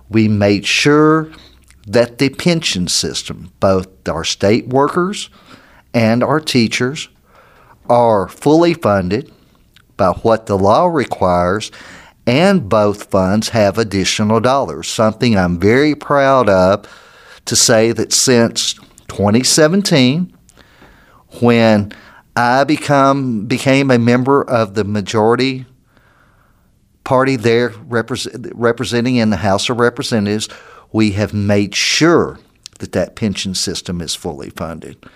we made sure that the pension system, both our state workers and our teachers, are fully funded by what the law requires, and both funds have additional dollars, something I'm very proud of to say that since 2017, when I became a member of the majority party there representing in the House of Representatives, we have made sure that pension system is fully funded.